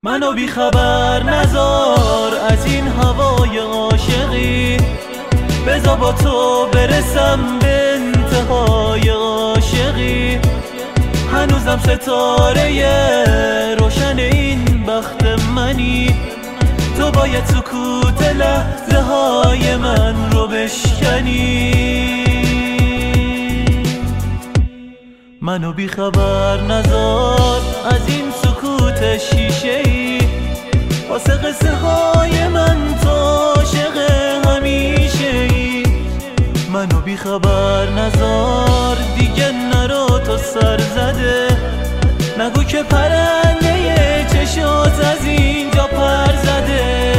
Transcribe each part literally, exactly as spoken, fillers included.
منو بی خبر نذار از این هوای عاشقی، بذار با تو برسم به انتهای عاشقی. هنوزم ستاره روشن این بخت منی، تو باید سکوت لحظه های من رو بشکنی. منو بی خبر نذار از این سکوت شیشه‌ای، واسه قصه های من تو عاشق همیشه‌ای. منو بی خبر نذار دیگه نرو تو سر زده، نگو که پرنده چشات از اینجا پر زده.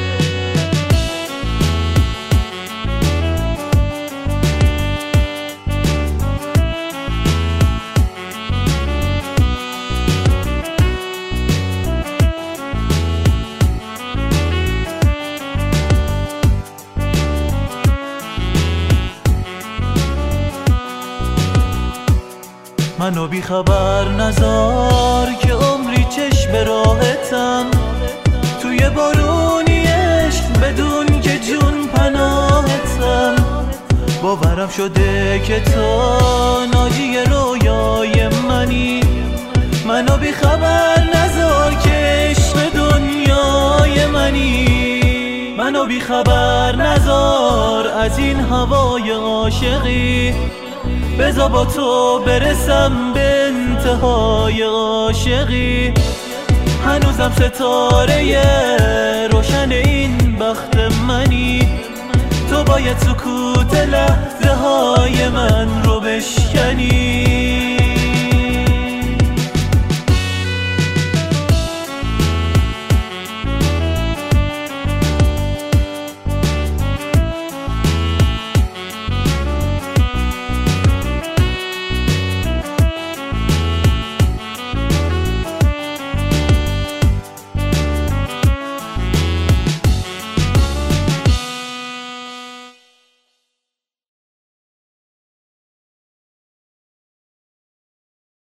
منو بی خبر نذار که عمری چشم راحتم، توی بارونی عشق بدون که جون پناهتم. باورم شده که تو ناجی رویای منی، منو بی خبر نذار که عشق دنیای منی. منو بی خبر نذار از این هوای عاشقی، بذار با تو برسم به انتهای عاشقی. هنوزم ستاره روشن این بخت منی، تو باید سکوت لحظه های من رو بشکنی.